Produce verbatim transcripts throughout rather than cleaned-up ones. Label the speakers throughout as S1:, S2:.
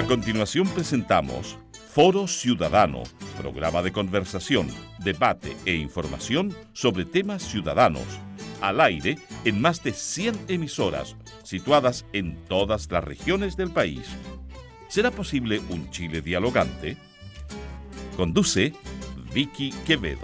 S1: A continuación presentamos Foro Ciudadano, programa de conversación, debate e información sobre temas ciudadanos, al aire en más de cien emisoras, situadas en todas las regiones del país. ¿Será posible un Chile dialogante? Conduce Vicky Quevedo.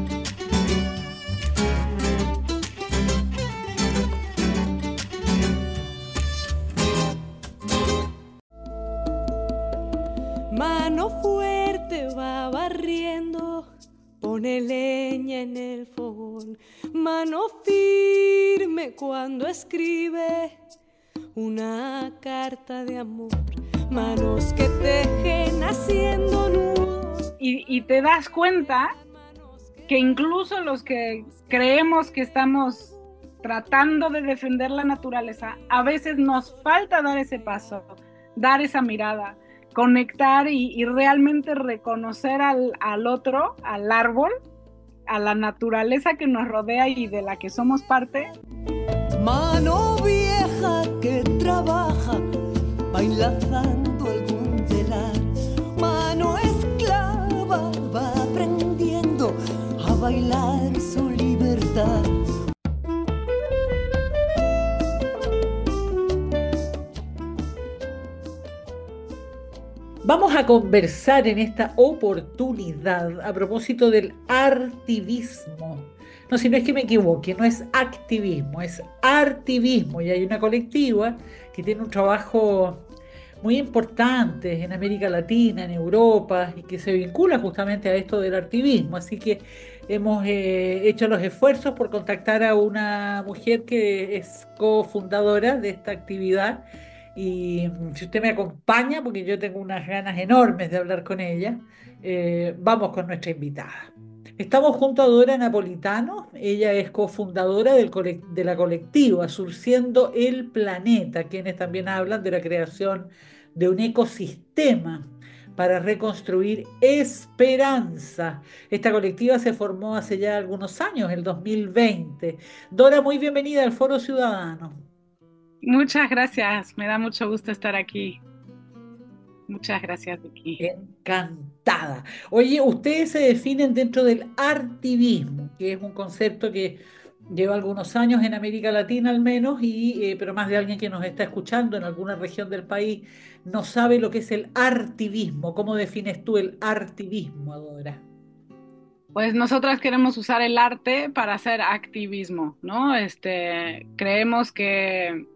S2: Mano fuerte va barriendo, pone leña en el fogón. Mano firme cuando escribe una carta de amor. Manos que tejen haciendo nudos.
S3: Y, y te das cuenta que incluso los que creemos que estamos tratando de defender la naturaleza, a veces nos falta dar ese paso, dar esa mirada, conectar y, y realmente reconocer al, al otro, al árbol, a la naturaleza que nos rodea y de la que somos parte.
S2: Mano vieja que trabaja, va enlazando algún telar. Mano esclava va aprendiendo a bailar su libertad.
S4: Vamos a conversar en esta oportunidad a propósito del artivismo. No, si no es que me equivoque, no es activismo, es artivismo. Y hay una colectiva que tiene un trabajo muy importante en América Latina, en Europa, y que se vincula justamente a esto del artivismo. Así que hemos eh, hecho los esfuerzos por contactar a una mujer que es cofundadora de esta actividad. Y si usted me acompaña, porque yo tengo unas ganas enormes de hablar con ella, eh, vamos con nuestra invitada. Estamos junto a Dora Napolitano. Ella es cofundadora del colect- de la colectiva Surciendo el Planeta, quienes también hablan de la creación de un ecosistema para reconstruir esperanza. Esta colectiva se formó hace ya algunos años, el dos mil veinte. Dora, muy bienvenida al Foro Ciudadano.
S3: Muchas gracias, me da mucho gusto estar aquí. Muchas gracias, Vicky.
S4: Encantada. Oye, ustedes se definen dentro del artivismo, que es un concepto que lleva algunos años en América Latina al menos, y, eh, pero más de alguien que nos está escuchando en alguna región del país no sabe lo que es el artivismo. ¿Cómo defines tú el artivismo, Adora?
S3: Pues nosotras queremos usar el arte para hacer activismo, ¿no? Este, creemos que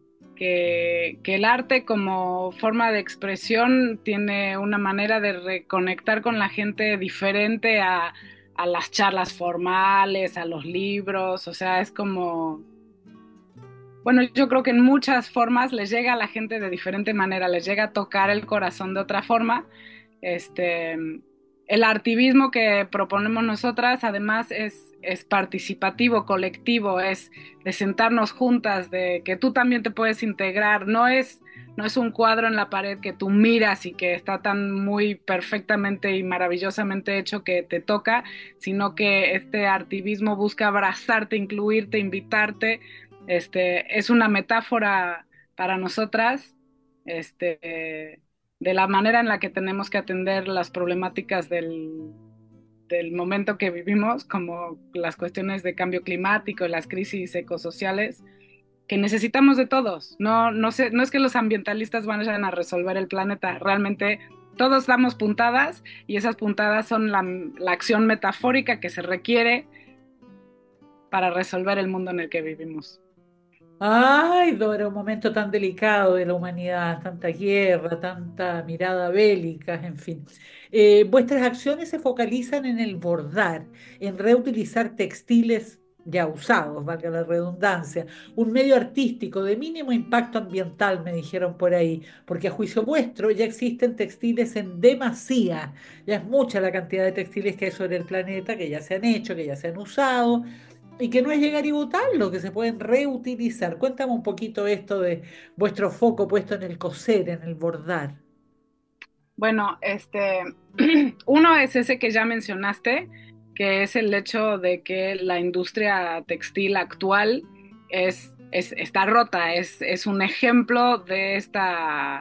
S3: Que, que el arte como forma de expresión tiene una manera de reconectar con la gente diferente a, a las charlas formales, a los libros, o sea, es como, bueno, yo creo que en muchas formas les llega a la gente de diferente manera, les llega a tocar el corazón de otra forma. Este, el artivismo que proponemos nosotras además es, es participativo, colectivo, es de sentarnos juntas, de que tú también te puedes integrar, no es, no es un cuadro en la pared que tú miras y que está tan muy perfectamente y maravillosamente hecho que te toca, sino que este artivismo busca abrazarte, incluirte, invitarte. Este, es una metáfora para nosotras, este, de la manera en la que tenemos que atender las problemáticas del, del momento que vivimos, como las cuestiones de cambio climático y las crisis ecosociales, que necesitamos de todos. No, no, sé, no es que los ambientalistas vayan a resolver el planeta, realmente todos damos puntadas y esas puntadas son la, la acción metafórica que se requiere para resolver el mundo en el que vivimos.
S4: Ay, Dora, un momento tan delicado de la humanidad, tanta guerra, tanta mirada bélica, en fin. Eh, vuestras acciones se focalizan en el bordar, en reutilizar textiles ya usados, valga la redundancia, un medio artístico de mínimo impacto ambiental, me dijeron por ahí, porque a juicio vuestro ya existen textiles en demasía, ya es mucha la cantidad de textiles que hay sobre el planeta, que ya se han hecho, que ya se han usado y que no es llegar y botarlo, que se pueden reutilizar. Cuéntame un poquito esto de vuestro foco puesto en el coser, en el bordar.
S3: Bueno, este, uno es ese que ya mencionaste, que es el hecho de que la industria textil actual es, es, está rota, es, es un ejemplo de esta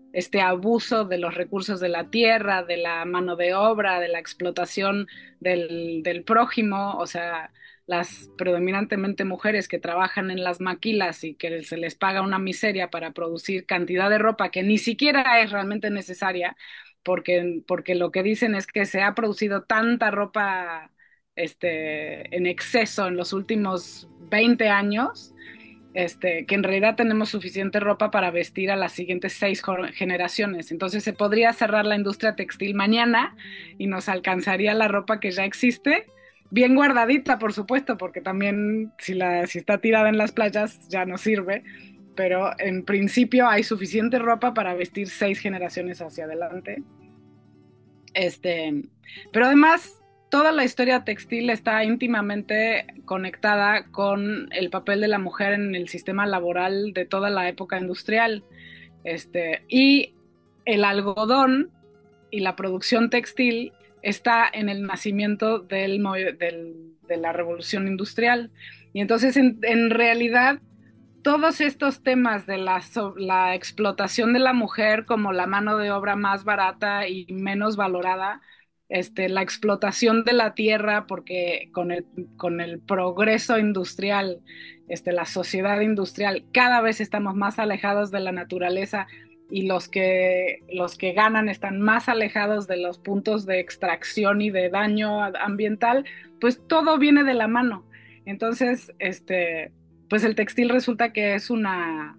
S3: este abuso de los recursos de la tierra, de la mano de obra, de la explotación del, del prójimo, o sea, las predominantemente mujeres que trabajan en las maquilas y que se les paga una miseria para producir cantidad de ropa que ni siquiera es realmente necesaria, porque, porque lo que dicen es que se ha producido tanta ropa este, en exceso en los últimos veinte años, este, que en realidad tenemos suficiente ropa para vestir a las siguientes seis generaciones. Entonces se podría cerrar la industria textil mañana y nos alcanzaría la ropa que ya existe, bien guardadita, por supuesto, porque también si, la, si está tirada en las playas ya no sirve, pero en principio hay suficiente ropa para vestir seis generaciones hacia adelante. Este, pero además, toda la historia textil está íntimamente conectada con el papel de la mujer en el sistema laboral de toda la época industrial. Este, y el algodón y la producción textil está en el nacimiento del, del, de la revolución industrial. Y entonces, en, en realidad, todos estos temas de la, la explotación de la mujer como la mano de obra más barata y menos valorada, este, la explotación de la tierra, porque con el, con el progreso industrial, este, la sociedad industrial, cada vez estamos más alejados de la naturaleza y los que, los que ganan están más alejados de los puntos de extracción y de daño ambiental, pues todo viene de la mano. Entonces, este, pues el textil resulta que es una,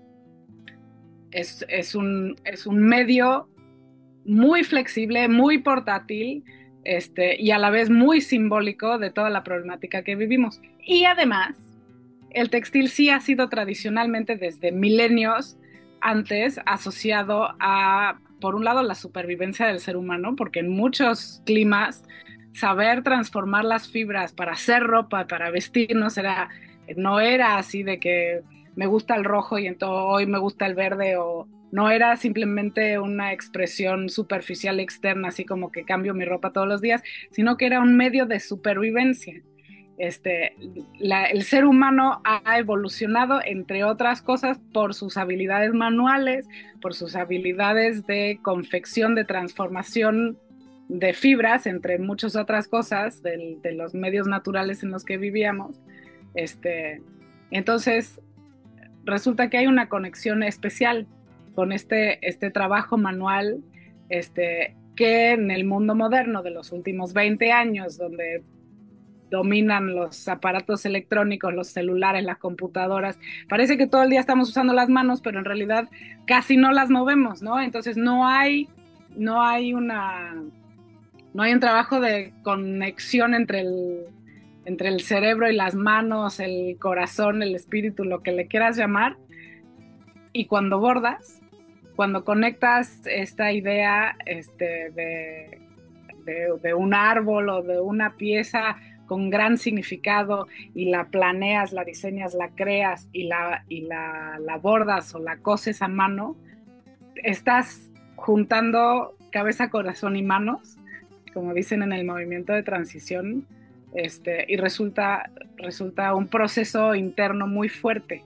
S3: es, es un, es un medio muy flexible, muy portátil, este, y a la vez muy simbólico de toda la problemática que vivimos. Y además, el textil sí ha sido tradicionalmente desde milenios antes asociado a, por un lado, la supervivencia del ser humano, porque en muchos climas saber transformar las fibras para hacer ropa, para vestirnos, era, no era así de que me gusta el rojo y entonces hoy me gusta el verde, o no era simplemente una expresión superficial externa, así como que cambio mi ropa todos los días, sino que era un medio de supervivencia. Este, la, el ser humano ha evolucionado, entre otras cosas, por sus habilidades manuales, por sus habilidades de confección, de transformación de fibras, entre muchas otras cosas, de, de los medios naturales en los que vivíamos. Este, entonces, resulta que hay una conexión especial con este, este trabajo manual, este, que en el mundo moderno de los últimos veinte años, donde dominan los aparatos electrónicos, los celulares, las computadoras, parece que todo el día estamos usando las manos, pero en realidad casi no las movemos, ¿no? Entonces no hay, no hay una, no hay un trabajo de conexión entre el, entre el cerebro y las manos, el corazón, el espíritu, lo que le quieras llamar. Y cuando bordas, cuando conectas esta idea este, de, de, de un árbol o de una pieza con gran significado y la planeas, la diseñas, la creas y la, y la, la bordas o la coses a mano, estás juntando cabeza, corazón y manos, como dicen en el movimiento de transición, este, y resulta, resulta un proceso interno muy fuerte.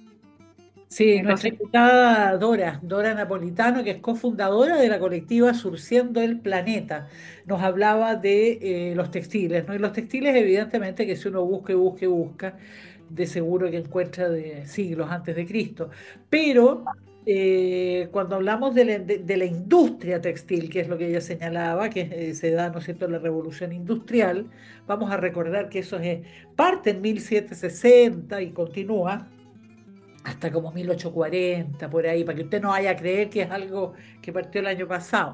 S4: Sí,
S3: Entonces,
S4: nuestra invitada Dora, Dora Napolitano, que es cofundadora de la colectiva Surciendo el Planeta, nos hablaba de eh, los textiles, ¿no? Y los textiles, evidentemente, que si uno busca y busca y busca, de seguro que encuentra de siglos antes de Cristo. Pero eh, cuando hablamos de la, de, de la industria textil, que es lo que ella señalaba, que eh, se da, ¿no es cierto?, la revolución industrial, vamos a recordar que eso es parte en mil setecientos sesenta y continúa hasta como mil ochocientos cuarenta, por ahí, para que usted no vaya a creer que es algo que partió el año pasado.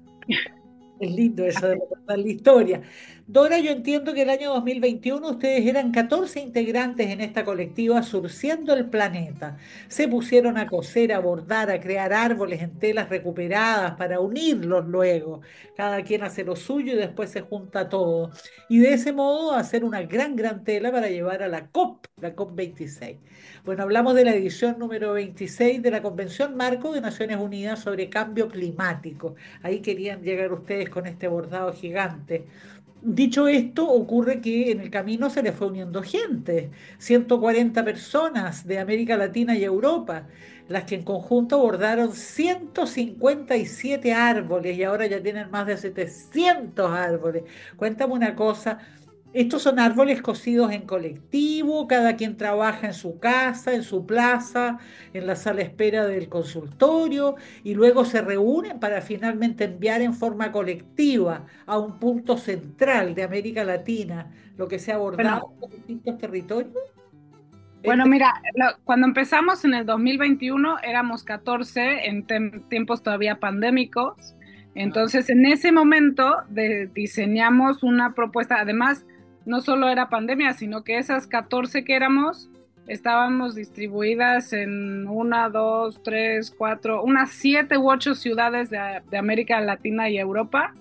S4: Es lindo eso de contar la historia. Dora, yo entiendo que el año dos mil veintiuno ustedes eran catorce integrantes en esta colectiva Surciendo el Planeta. Se pusieron a coser, a bordar, a crear árboles en telas recuperadas para unirlos luego. Cada quien hace lo suyo y después se junta todo. Y de ese modo hacer una gran, gran tela para llevar a la COP, la COP veintiséis. Bueno, hablamos de la edición número veintiséis de la Convención Marco de Naciones Unidas sobre Cambio Climático. Ahí querían llegar ustedes con este bordado gigante. Dicho esto, ocurre que en el camino se le fue uniendo gente, ciento cuarenta personas de América Latina y Europa. las que en conjunto bordaron ciento cincuenta y siete árboles y ahora ya tienen más de setecientos árboles. Cuéntame una cosa, ¿estos son árboles cosidos en colectivo? ¿Cada quien trabaja en su casa, en su plaza, en la sala de espera del consultorio y luego se reúnen para finalmente enviar en forma colectiva a un punto central de América Latina lo que se ha
S3: Bueno,
S4: abordado en distintos territorios?
S3: bueno,
S4: Este,
S3: mira, lo- cuando empezamos en el dos mil veintiuno éramos catorce en tem- tiempos todavía pandémicos.
S4: ah,
S3: Entonces, en ese momento de- diseñamos una propuesta. Además, no solo era pandemia, sino que esas catorce que éramos, estábamos distribuidas en una, dos, tres, cuatro, unas siete u ocho ciudades de, de América Latina y Europa,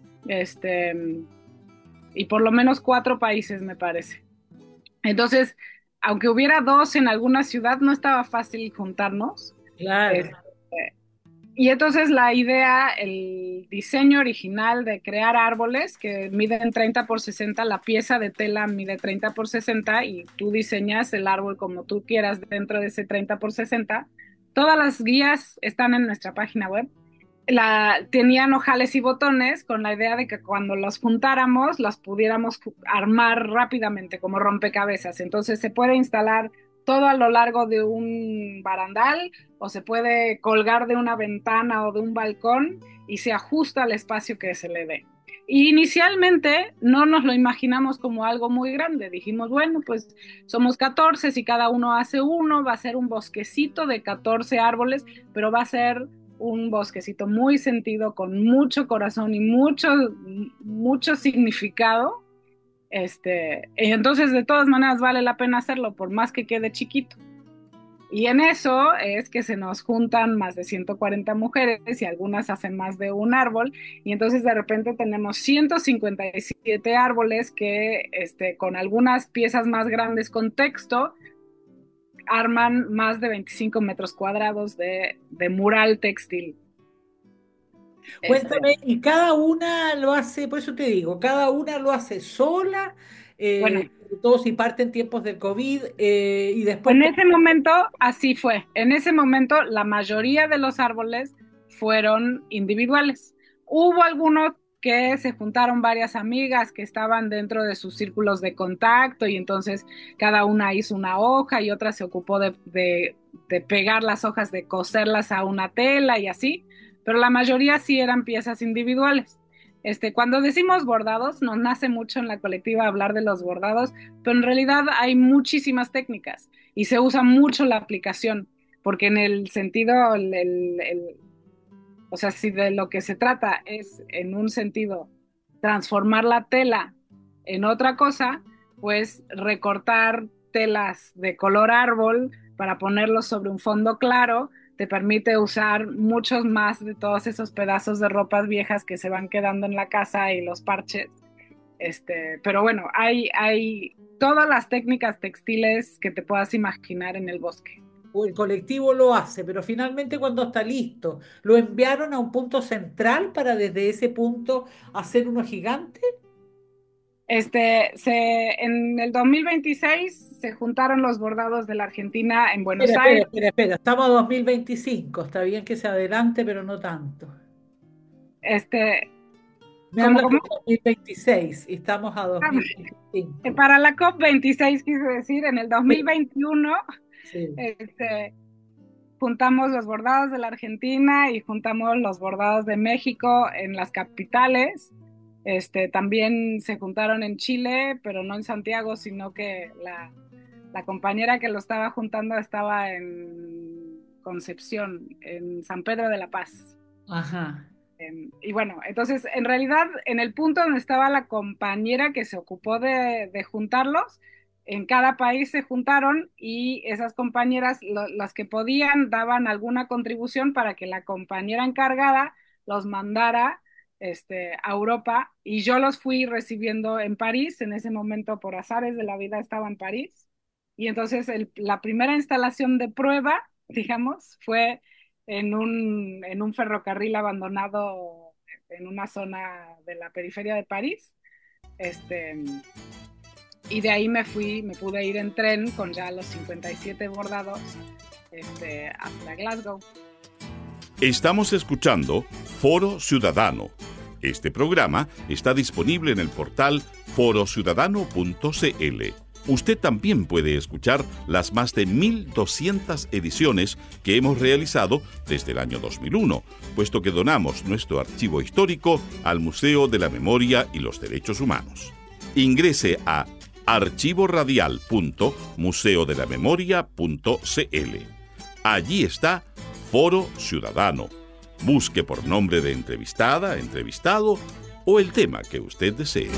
S3: este, y por lo menos cuatro países, me parece. Entonces, aunque hubiera dos en alguna ciudad, no estaba fácil juntarnos.
S4: claro.
S3: Este, y entonces la idea, el diseño original de crear árboles que miden treinta por sesenta, la pieza de tela mide treinta por sesenta y tú diseñas el árbol como tú quieras dentro de ese treinta por sesenta. Todas las guías están en nuestra página web. La, tenían ojales y botones con la idea de que cuando los juntáramos las pudiéramos armar rápidamente como rompecabezas. Entonces se puede instalar todo a lo largo de un barandal o se puede colgar de una ventana o de un balcón y se ajusta al espacio que se le dé. Y inicialmente no nos lo imaginamos como algo muy grande. Dijimos, bueno, pues somos catorce, si cada uno hace uno, va a ser un bosquecito de catorce árboles, pero va a ser un bosquecito muy sentido, con mucho corazón y mucho, mucho significado. Este, y entonces, de todas maneras, vale la pena hacerlo, por más que quede chiquito. Y en eso es que se nos juntan más de ciento cuarenta mujeres y algunas hacen más de un árbol. Y entonces de repente tenemos ciento cincuenta y siete árboles que este, con algunas piezas más grandes con texto arman más de veinticinco metros cuadrados de, de mural textil. Este,
S4: Cuéntame, y cada una lo hace, por eso te digo, cada una lo hace sola,
S3: bueno,
S4: eh, sobre todo si parte en tiempos del COVID, eh, y después,
S3: en
S4: por-
S3: ese momento así fue. En ese momento la mayoría de los árboles fueron individuales. Hubo algunos que se juntaron varias amigas que estaban dentro de sus círculos de contacto y entonces cada una hizo una hoja y otra se ocupó de, de, de pegar las hojas, de coserlas a una tela y así, pero la mayoría sí eran piezas individuales. Este, cuando decimos bordados, nos nace mucho en la colectiva hablar de los bordados, pero en realidad hay muchísimas técnicas y se usa mucho la aplicación, porque en el sentido, el, el, el, o sea, si de lo que se trata es en un sentido transformar la tela en otra cosa, pues recortar telas de color árbol para ponerlos sobre un fondo claro te permite usar muchos más de todos esos pedazos de ropas viejas que se van quedando en la casa y los parches. Este, pero bueno, hay, hay todas las técnicas textiles que te puedas imaginar en el bosque.
S4: o el colectivo lo hace, pero finalmente cuando está listo, lo enviaron a un punto central para desde ese punto hacer uno gigante.
S3: Este, se, en el dos mil veintiséis se juntaron los bordados de la Argentina en
S4: Espera,
S3: Buenos
S4: espera,
S3: Aires.
S4: espera, espera, estamos a dos mil veinticinco, está bien que se adelante, pero no tanto.
S3: Este,
S4: Me
S3: como,
S4: hablas de
S3: como
S4: dos mil veintiséis y estamos a dos mil veinticinco.
S3: para la COP veintiséis, quise decir, en el
S4: Sí,
S3: dos mil veintiuno,
S4: sí.
S3: este, juntamos los bordados de la Argentina y juntamos los bordados de México en las capitales. Este, también se juntaron en Chile, pero no en Santiago, sino que la, la compañera que lo estaba juntando estaba en Concepción, en San Pedro de la Paz.
S4: Ajá.
S3: Eh, y bueno, entonces en realidad en el punto donde estaba la compañera que se ocupó de, de juntarlos, en cada país se juntaron y esas compañeras, lo, las que podían, daban alguna contribución para que la compañera encargada los mandara este, a Europa y yo los fui recibiendo en París. En ese momento por azares de la vida estaba en París y entonces el, la primera instalación de prueba, digamos, fue en un, en un ferrocarril abandonado en una zona de la periferia de París. Este, y de ahí me fui, me pude ir en tren con ya los cincuenta y siete bordados este, hasta Glasgow.
S1: Estamos escuchando Foro Ciudadano. Este programa está disponible en el portal foro ciudadano punto c l. Usted también puede escuchar las más de mil doscientas ediciones que hemos realizado desde el año dos mil uno, puesto que donamos nuestro archivo histórico al Museo de la Memoria y los Derechos Humanos. Ingrese a archivo radial punto museo de la memoria punto c l. Allí está Foro Ciudadano. Busque por nombre de entrevistada, entrevistado o el tema que usted desee.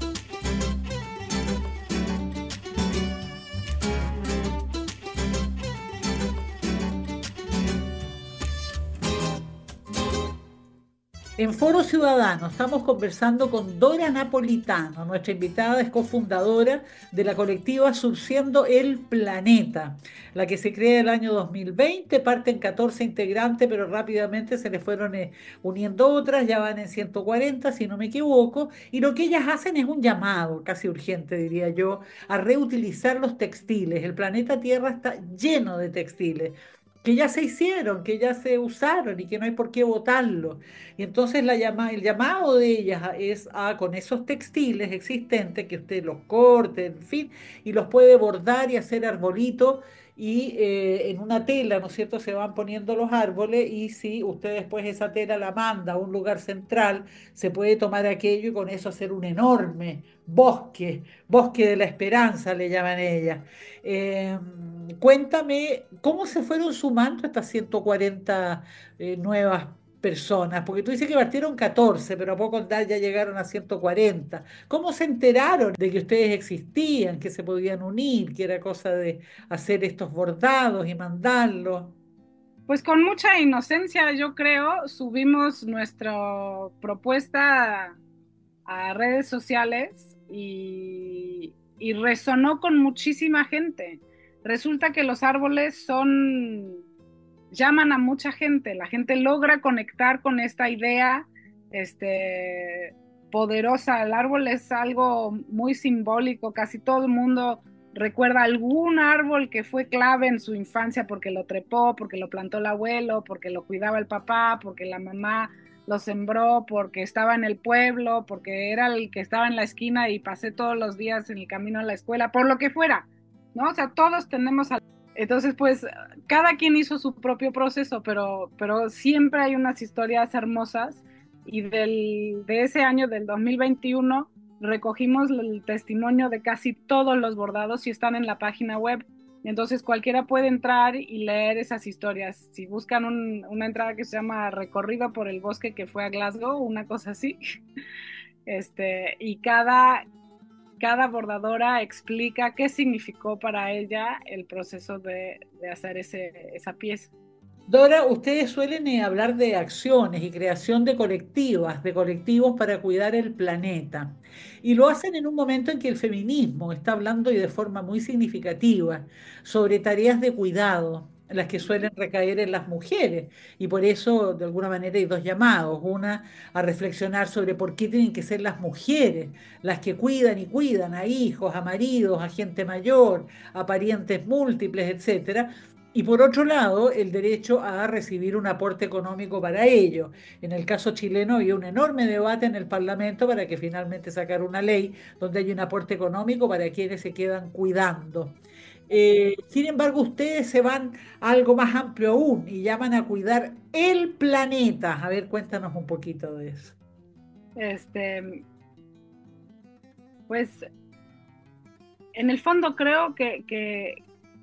S4: En Foro Ciudadano estamos conversando con Dora Napolitano. Nuestra invitada es cofundadora de la colectiva Surciendo el Planeta, la que se crea el año dos mil veinte. Parten catorce integrantes, pero rápidamente se le fueron eh, uniendo otras, ya van en ciento cuarenta, si no me equivoco, y lo que ellas hacen es un llamado, casi urgente diría yo, a reutilizar los textiles. El planeta Tierra está lleno de textiles que ya se hicieron, que ya se usaron y que no hay por qué botarlos. Y entonces la llama, el llamado de ellas es a, con esos textiles existentes, que usted los corte, en fin, y los puede bordar y hacer arbolitos, y eh, en una tela, ¿no es cierto?, se van poniendo los árboles, y si usted después esa tela la manda a un lugar central, se puede tomar aquello y con eso hacer un enorme bosque, bosque de la esperanza le llaman ellas. Eh, Cuéntame, ¿cómo se fueron sumando estas ciento cuarenta eh, nuevas personas? Porque tú dices que partieron catorce, pero a poco andar ya llegaron a ciento cuarenta. ¿Cómo se enteraron de que ustedes existían, que se podían unir, que era cosa de hacer estos bordados y mandarlos?
S3: Pues con mucha inocencia, yo creo, subimos nuestra propuesta a redes sociales y, y resonó con muchísima gente. Resulta que los árboles son, llaman a mucha gente, la gente logra conectar con esta idea este, poderosa. El árbol es algo muy simbólico, casi todo el mundo recuerda algún árbol que fue clave en su infancia porque lo trepó, porque lo plantó el abuelo, porque lo cuidaba el papá, porque la mamá lo sembró, porque estaba en el pueblo, porque era el que estaba en la esquina y pasé todos los días en el camino a la escuela, por lo que fuera, ¿no? O sea, todos tenemos... Entonces, pues, cada quien hizo su propio proceso, pero, pero siempre hay unas historias hermosas, y del, de ese año, del dos mil veintiuno, recogimos el testimonio de casi todos los bordados y están en la página web. Entonces cualquiera puede entrar y leer esas historias. Si buscan un, una entrada que se llama Recorrido por el bosque que fue a Glasgow, una cosa así, este, y cada, cada bordadora explica qué significó para ella el proceso de, de hacer ese, esa pieza.
S4: Dora, ustedes suelen eh, hablar de acciones y creación de colectivas, de colectivos para cuidar el planeta. Y lo hacen en un momento en que el feminismo está hablando, y de forma muy significativa, sobre tareas de cuidado, las que suelen recaer en las mujeres. Y por eso, de alguna manera, hay dos llamados. Una, a reflexionar sobre por qué tienen que ser las mujeres las que cuidan y cuidan a hijos, a maridos, a gente mayor, a parientes múltiples, etcétera. Y por otro lado, el derecho a recibir un aporte económico para ello. En el caso chileno había un enorme debate en el Parlamento para que finalmente sacara una ley donde hay un aporte económico para quienes se quedan cuidando. Eh, sin embargo, ustedes se van a algo más amplio aún y llaman a cuidar el planeta. A ver, cuéntanos un poquito de eso.
S3: Este, pues, en el fondo creo que... que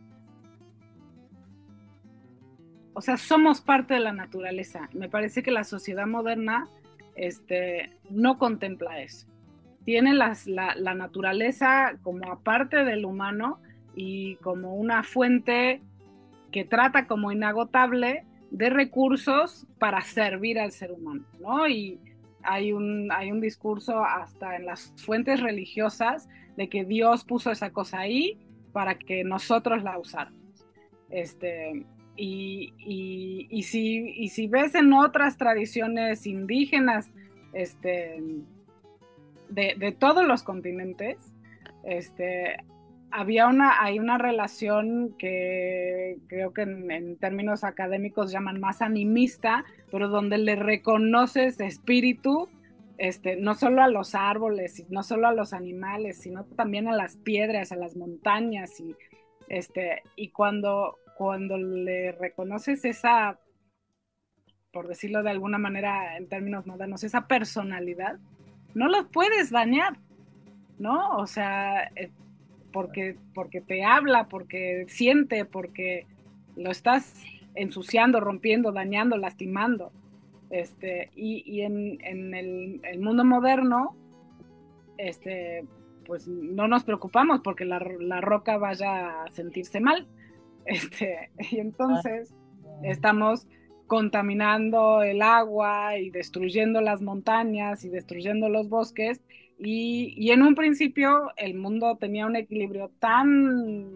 S3: O sea, somos parte de la naturaleza. Me parece que la sociedad moderna este, no contempla eso. Tiene las, la, la naturaleza como aparte del humano y como una fuente que trata como inagotable de recursos para servir al ser humano, ¿no? Y hay un, hay un discurso hasta en las fuentes religiosas de que Dios puso esa cosa ahí para que nosotros la usáramos. Este... Y, y, y, si, y si ves en otras tradiciones indígenas este, de, de todos los continentes, este, había una, hay una relación que creo que en, en términos académicos llaman más animista, pero donde le reconoces espíritu, este, no solo a los árboles, y no solo a los animales, sino también a las piedras, a las montañas, y, este, y cuando, cuando le reconoces esa, por decirlo de alguna manera en términos modernos, esa personalidad, no los puedes dañar, ¿no? O sea, eh, porque, porque te habla, porque siente, porque lo estás ensuciando, rompiendo, dañando, lastimando. Este, y, y en, en el, el, mundo moderno, este, pues no nos preocupamos porque la, la roca vaya a sentirse mal. Este, y entonces estamos contaminando el agua y destruyendo las montañas y destruyendo los bosques. Y, y en un principio el mundo tenía un equilibrio tan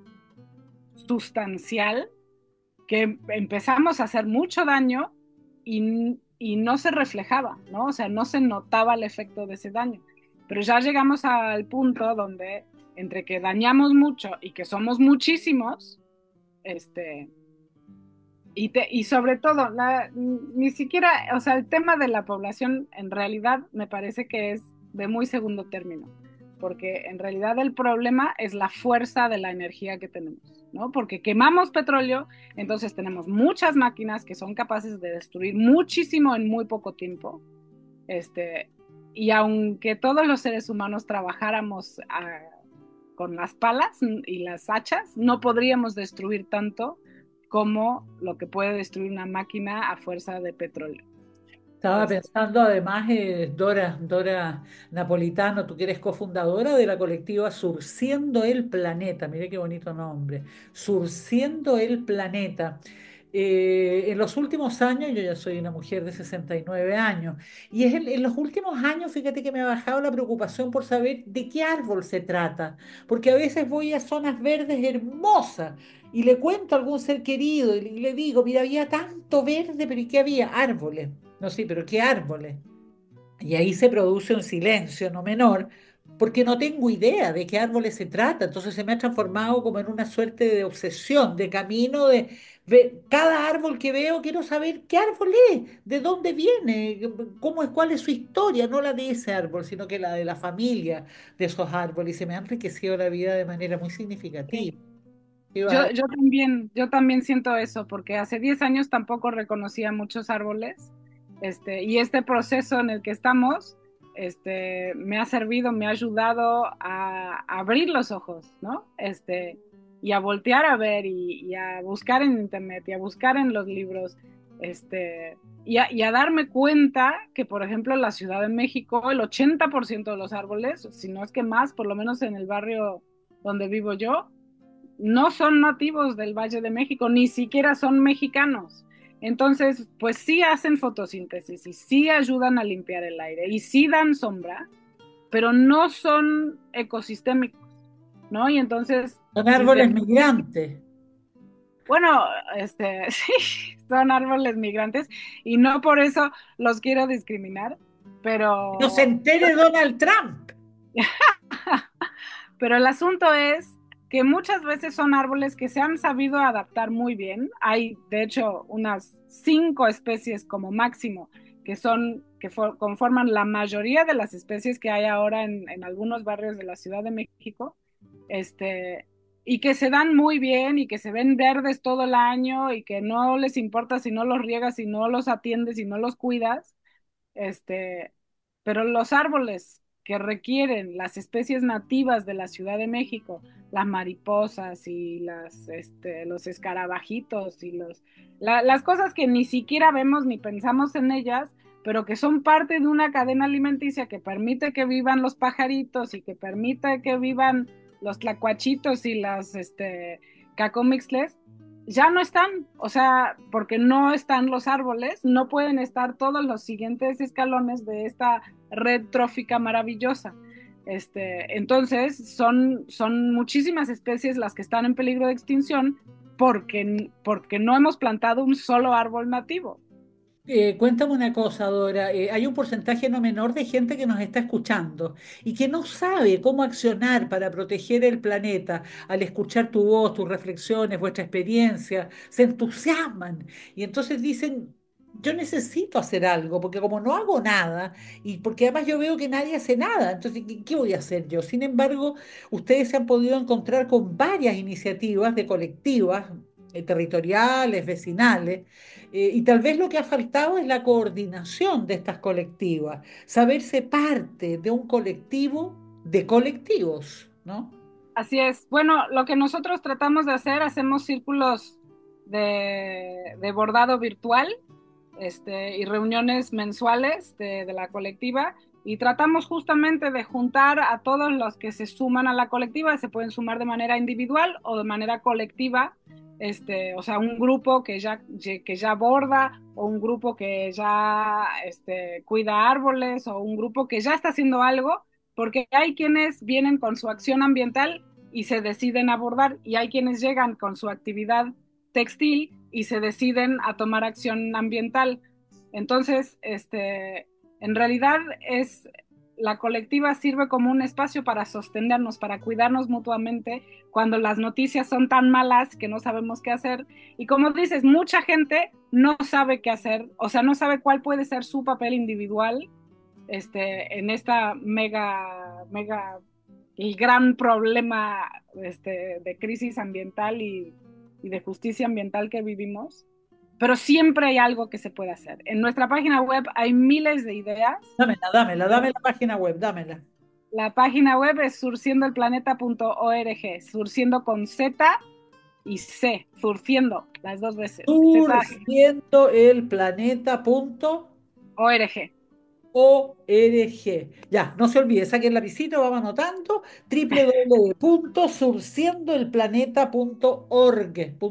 S3: sustancial que empezamos a hacer mucho daño y, y no se reflejaba, ¿no? O sea, no se notaba el efecto de ese daño. Pero ya llegamos al punto donde entre que dañamos mucho y que somos muchísimos, este, y, te, y sobre todo, la, ni siquiera, o sea, el tema de la población en realidad me parece que es de muy segundo término, porque en realidad el problema es la fuerza de la energía que tenemos, ¿no? Porque quemamos petróleo, entonces tenemos muchas máquinas que son capaces de destruir muchísimo en muy poco tiempo, este, y aunque todos los seres humanos trabajáramos a, con las palas y las hachas, no podríamos destruir tanto como lo que puede destruir una máquina a fuerza de petróleo.
S4: Estaba
S3: Este,
S4: pensando además, eh, Dora, Dora Napolitano, tú que eres cofundadora de la colectiva Surciendo el Planeta, mire qué bonito nombre, Surciendo el Planeta. Eh, en los últimos años, yo ya soy una mujer de sesenta y nueve años, y es en, en los últimos años, fíjate que me ha bajado la preocupación por saber de qué árbol se trata, porque a veces voy a zonas verdes hermosas y le cuento a algún ser querido y le, y le digo, mira, había tanto verde, pero ¿y qué había? Árboles. No, sí, pero ¿qué árboles? Y ahí se produce un silencio no menor, porque no tengo idea de qué árboles se trata. Entonces se me ha transformado como en una suerte de obsesión, de camino, de ve- cada árbol que veo, quiero saber qué árbol es, de dónde viene, cómo es, cuál es su historia, no la de ese árbol, sino que la de la familia de esos árboles. Y se me ha enriquecido la vida de manera muy significativa. Qué
S3: yo,
S4: bárbaro.
S3: yo también, yo también siento eso, porque hace diez años tampoco reconocía muchos árboles, este, y este proceso en el que estamos, este, me ha servido, me ha ayudado a, a abrir los ojos, ¿no? Este, y a voltear a ver y, y a buscar en internet y a buscar en los libros, este, y a, y a darme cuenta que, por ejemplo, en la Ciudad de México, el ochenta por ciento de los árboles, si no es que más, por lo menos en el barrio donde vivo yo, no son nativos del Valle de México, ni siquiera son mexicanos. Entonces, pues sí hacen fotosíntesis y sí ayudan a limpiar el aire y sí dan sombra, pero no son ecosistémicos, ¿no? Y entonces,
S4: Son
S3: si se...
S4: árboles migrantes.
S3: Bueno, este, sí, son árboles migrantes y no por eso los quiero discriminar,
S4: No se
S3: pero
S4: entere Donald Trump.
S3: Pero el asunto es que muchas veces son árboles que se han sabido adaptar muy bien. Hay, de hecho, unas cinco especies como máximo que son, que for, conforman la mayoría de las especies que hay ahora en, en algunos barrios de la Ciudad de México, este, y que se dan muy bien y que se ven verdes todo el año y que no les importa si no los riegas, si no los atiendes, si no los cuidas, este, pero los árboles que requieren las especies nativas de la Ciudad de México, las mariposas y las, este, los escarabajitos y los, la, las cosas que ni siquiera vemos ni pensamos en ellas, pero que son parte de una cadena alimenticia que permite que vivan los pajaritos y que permite que vivan los tlacuachitos y las este, cacomixles, ya no están, o sea, porque no están los árboles, no pueden estar todos los siguientes escalones de esta red trófica maravillosa. Este, entonces, son, son muchísimas especies las que están en peligro de extinción porque, porque no hemos plantado un solo árbol nativo.
S4: Eh, cuéntame una cosa, Dora. Eh, hay un porcentaje no menor de gente que nos está escuchando y que no sabe cómo accionar para proteger el planeta. Al escuchar tu voz, tus reflexiones, vuestra experiencia, se entusiasman y entonces dicen, yo necesito hacer algo, porque como no hago nada y porque además yo veo que nadie hace nada, entonces, ¿qué, qué voy a hacer yo? Sin embargo, ustedes se han podido encontrar con varias iniciativas de colectivas, eh, territoriales, vecinales eh, y tal vez lo que ha faltado es la coordinación de estas colectivas, saberse parte de un colectivo de colectivos, ¿no?
S3: Así es. Bueno, lo que nosotros tratamos de hacer, hacemos círculos de, de bordado virtual, este, y reuniones mensuales de, de la colectiva, y tratamos justamente de juntar a todos los que se suman a la colectiva. Se pueden sumar de manera individual o de manera colectiva, este, o sea, un grupo que ya, que ya borda, o un grupo que ya este, cuida árboles, o un grupo que ya está haciendo algo, porque hay quienes vienen con su acción ambiental y se deciden a bordar, y hay quienes llegan con su actividad textil y se deciden a tomar acción ambiental. Entonces, este, en realidad es la colectiva sirve como un espacio para sostenernos, para cuidarnos mutuamente cuando las noticias son tan malas que no sabemos qué hacer. Y como dices, mucha gente no sabe qué hacer, o sea, no sabe cuál puede ser su papel individual este, en esta mega, mega, y gran problema este, de crisis ambiental y, y de justicia ambiental que vivimos. Pero siempre hay algo que se puede hacer. En nuestra página web hay miles de ideas.
S4: Dámela, dámela, dame la página web, dámela.
S3: La página web es surciendo el planeta punto org, surciendo con Z y C, surciendo las dos veces.
S4: Surciendo el planeta punto
S3: org.
S4: org. Ya, no se olvide, saquen la visita, vamos anotando, w w w punto surciendo el planeta punto org.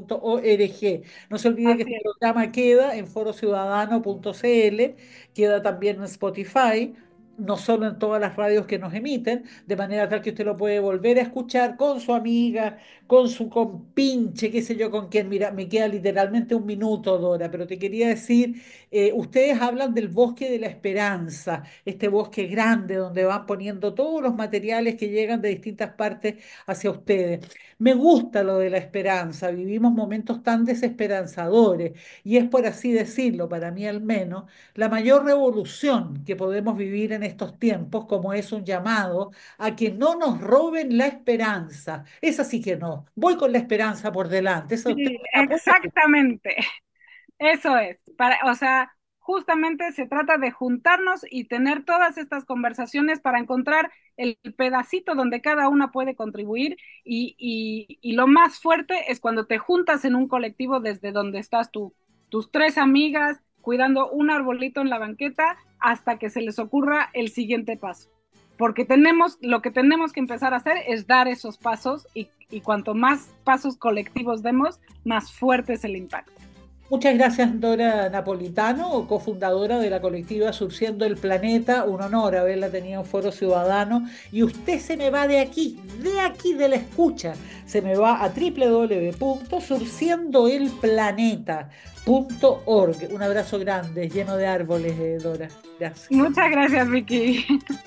S4: No se olvide que
S3: Así
S4: este
S3: es.
S4: programa queda en foro ciudadano punto c l, queda también en Spotify, no solo en todas las radios que nos emiten, de manera tal que usted lo puede volver a escuchar con su amiga, con su compinche, qué sé yo, con quien. Mira, me queda literalmente un minuto, Dora, pero te quería decir, eh, ustedes hablan del bosque de la esperanza, este bosque grande donde van poniendo todos los materiales que llegan de distintas partes hacia ustedes. Me gusta lo de la esperanza, vivimos momentos tan desesperanzadores y es por así decirlo, para mí al menos, la mayor revolución que podemos vivir en estos tiempos, como es un llamado a que no nos roben la esperanza. Es así que no, voy con la esperanza por delante. ¿Eso usted
S3: Sí,
S4: me apoya?
S3: exactamente. Eso es. Para, o sea, justamente se trata de juntarnos y tener todas estas conversaciones para encontrar el pedacito donde cada una puede contribuir y, y, y lo más fuerte es cuando te juntas en un colectivo desde donde estás tú, tus tres amigas cuidando un arbolito en la banqueta hasta que se les ocurra el siguiente paso. Porque tenemos, lo que tenemos que empezar a hacer es dar esos pasos y, y cuanto más pasos colectivos demos, más fuerte es el impacto.
S4: Muchas gracias, Dora Napolitano, cofundadora de la colectiva Surciendo el Planeta. Un honor haberla tenido en Foro Ciudadano. Y usted se me va de aquí, de aquí de la escucha. Se me va a w w w punto surciendo el planeta punto org. Un abrazo grande, lleno de árboles, eh, Dora. Gracias.
S3: Muchas gracias, Vicky.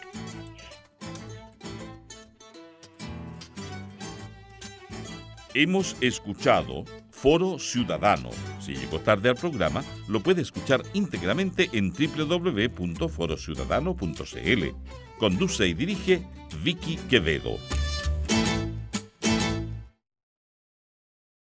S1: Hemos escuchado Foro Ciudadano. Si llegó tarde al programa, lo puede escuchar íntegramente en w w w punto foro ciudadano punto c l. Conduce y dirige Vicky Quevedo.